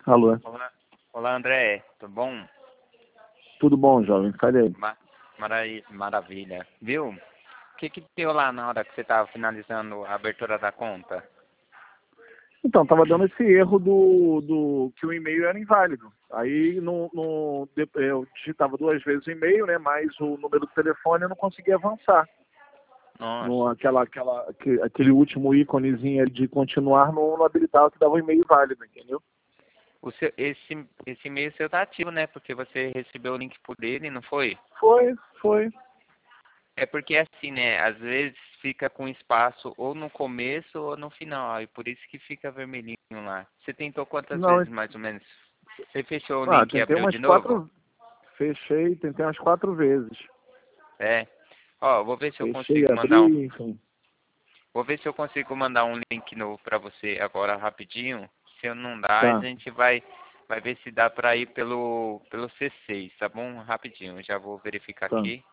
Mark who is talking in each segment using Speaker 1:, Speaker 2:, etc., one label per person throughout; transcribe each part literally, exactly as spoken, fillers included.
Speaker 1: Alô?
Speaker 2: Olá, olá André, tudo bom?
Speaker 1: Tudo bom, jovem? Cadê?
Speaker 2: Ma maravilha, maravilha. Viu? O que que deu lá na hora que você estava finalizando a abertura da conta?
Speaker 1: Então, tava dando esse erro do, do que o e-mail era inválido. Aí no, no, eu digitava duas vezes o e-mail, né? Mais o número do telefone, eu não conseguia avançar. No,
Speaker 2: Nossa,
Speaker 1: aquela, aquela, aquele, aquele último íconezinho de continuar não, não habilitava que dava o e-mail válido, entendeu?
Speaker 2: o seu, esse, esse e-mail seu tá ativo, né? Porque você recebeu o link por ele, não foi?
Speaker 1: Foi, foi.
Speaker 2: É porque assim, né? Às vezes fica com espaço ou no começo ou no final, e por isso que fica vermelhinho lá. Você tentou quantas
Speaker 1: Não,
Speaker 2: vezes mais ou menos? Você fechou o
Speaker 1: ah,
Speaker 2: link e
Speaker 1: tentei
Speaker 2: abriu
Speaker 1: umas
Speaker 2: de novo?
Speaker 1: quatro, fechei, tentei umas quatro vezes.
Speaker 2: É. Ó, vou ver se eu
Speaker 1: Fechei,
Speaker 2: consigo mandar um.
Speaker 1: abri, enfim.
Speaker 2: Vou ver se eu consigo mandar um link novo para você agora rapidinho. Se eu não dá, a
Speaker 1: Tá,
Speaker 2: gente vai vai ver se dá para ir pelo pelo C seis, tá bom? Rapidinho, já vou verificar
Speaker 1: tá.
Speaker 2: aqui.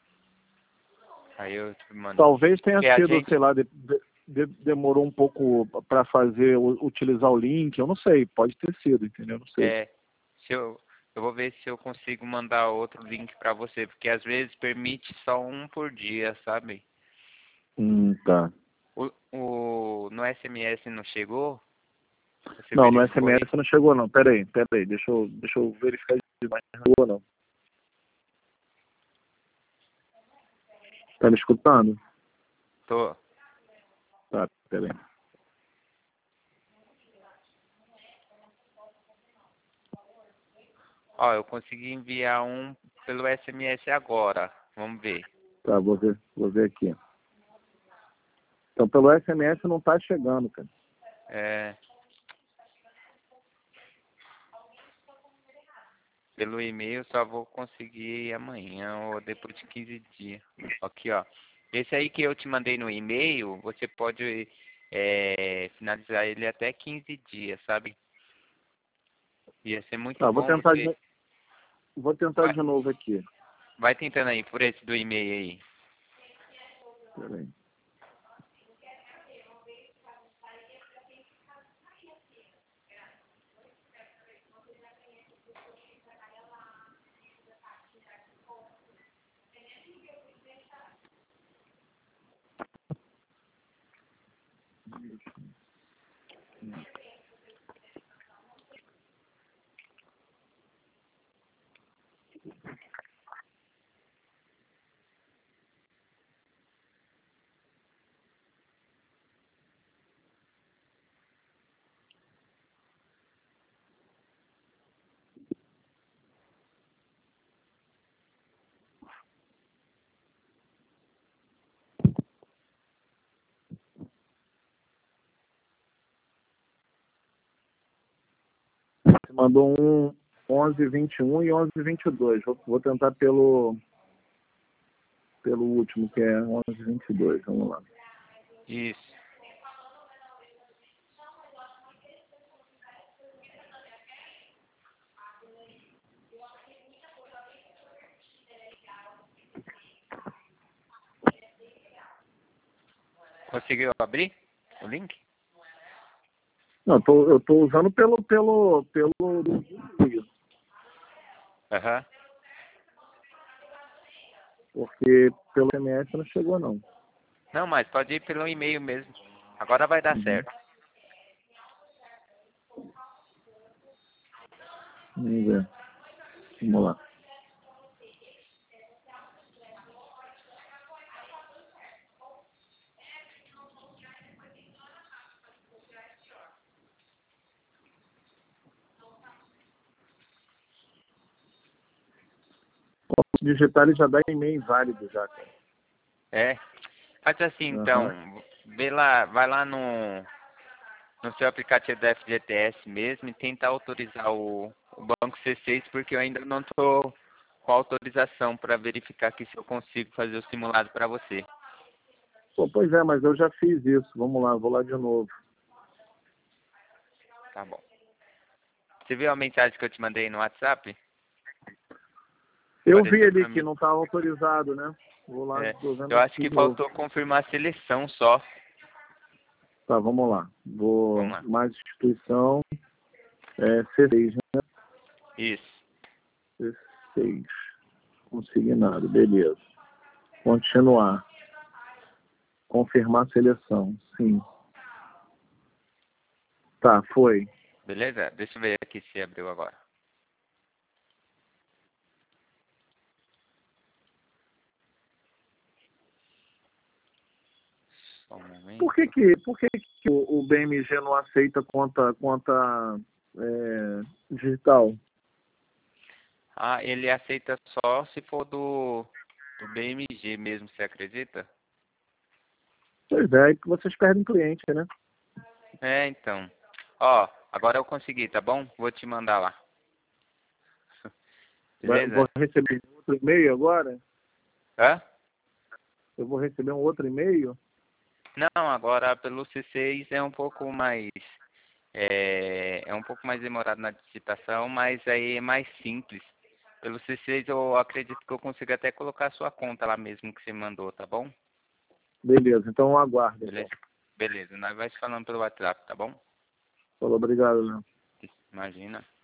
Speaker 2: Aí eu te mando.
Speaker 1: Talvez tenha
Speaker 2: Porque a
Speaker 1: sido, sei
Speaker 2: gente
Speaker 1: lá, de- de- de- demorou um pouco para fazer, u- utilizar o link, eu não sei, pode ter sido, entendeu? Não sei.
Speaker 2: é se eu eu vou ver se eu consigo mandar outro link para você, porque às vezes permite só um por dia, sabe?
Speaker 1: Hum, tá.
Speaker 2: O, o no S M S não chegou? Você
Speaker 1: Não, no
Speaker 2: verificou aí?
Speaker 1: S M S não chegou não, peraí, peraí, deixa eu, deixa eu verificar se não chegou não. Tá me escutando?
Speaker 2: Tô.
Speaker 1: Tá, peraí.
Speaker 2: Ó, eu consegui enviar um pelo S M S agora. Vamos ver.
Speaker 1: Tá, vou ver, vou ver aqui. Então pelo S M S não tá chegando, cara.
Speaker 2: É, pelo e-mail só vou conseguir amanhã ou depois de quinze dias. Aqui, ó. Esse aí que eu te mandei no e-mail, você pode é, finalizar ele até quinze dias, sabe? Ia ser muito
Speaker 1: Tá, vou
Speaker 2: bom
Speaker 1: tentar
Speaker 2: você.
Speaker 1: de, vou tentar
Speaker 2: Vai,
Speaker 1: de novo aqui.
Speaker 2: vai tentando aí por esse do e-mail aí.
Speaker 1: Peraí. Você mandou um onze vinte e um e onze vinte e dois. Vou, vou tentar pelo pelo último, que é onze vinte e dois. Vamos lá.
Speaker 2: Isso. Conseguiu abrir o link?
Speaker 1: Não, eu tô, eu tô usando pelo pelo pelo
Speaker 2: Aham.
Speaker 1: porque pelo S M S não chegou não.
Speaker 2: Não, mas pode ir pelo e-mail mesmo. Agora vai dar
Speaker 1: Uhum.
Speaker 2: certo.
Speaker 1: Vamos ver. Vamos lá. Posso digitar e já dá e-mail inválido já, cara.
Speaker 2: É. Faz assim
Speaker 1: Aham.
Speaker 2: então, vê lá, vai lá no, no seu aplicativo da F G T S mesmo e tenta autorizar o, o banco C seis, porque eu ainda não estou com autorização para verificar aqui se eu consigo fazer o simulado para você.
Speaker 1: Pô, pois é, mas eu já fiz isso. Vamos lá, vou lá de novo.
Speaker 2: Tá bom. Você viu a mensagem que eu te mandei no WhatsApp?
Speaker 1: Eu vi
Speaker 2: Apareceu
Speaker 1: ali
Speaker 2: para
Speaker 1: que
Speaker 2: mim.
Speaker 1: não estava autorizado, né? Vou lá,
Speaker 2: É,
Speaker 1: tô vendo
Speaker 2: eu acho
Speaker 1: aqui
Speaker 2: que
Speaker 1: de novo.
Speaker 2: faltou confirmar a seleção só.
Speaker 1: Tá, vamos lá.
Speaker 2: Vamos
Speaker 1: Vou
Speaker 2: lá.
Speaker 1: mais instituição. É C seis, né?
Speaker 2: Isso.
Speaker 1: C seis. Consignado, beleza. Continuar. Confirmar a seleção, sim. Tá, foi.
Speaker 2: Beleza? Deixa eu ver aqui se abriu agora. Só um momento.
Speaker 1: Por que que, por que, que o, o B M G não aceita conta, conta é, digital?
Speaker 2: Ah, ele aceita só se for do, do B M G mesmo, você acredita?
Speaker 1: Pois é, é que vocês perdem cliente, né?
Speaker 2: É, então. Ó, agora eu consegui, tá bom? Vou te mandar lá.
Speaker 1: Vai- Vou
Speaker 2: Beleza?
Speaker 1: receber outro e-mail agora?
Speaker 2: Hã?
Speaker 1: Eu vou receber um outro e-mail?
Speaker 2: Não, agora pelo C seis é um pouco mais... É, é um pouco mais demorado na digitação, mas aí é mais simples. Pelo C seis eu acredito que eu consigo até colocar a sua conta lá mesmo que você mandou, tá bom?
Speaker 1: Beleza, então eu aguardo. Então.
Speaker 2: Beleza? Beleza, nós vai se falando pelo WhatsApp, tá bom?
Speaker 1: Falou, obrigado, Léo.
Speaker 2: Imagina.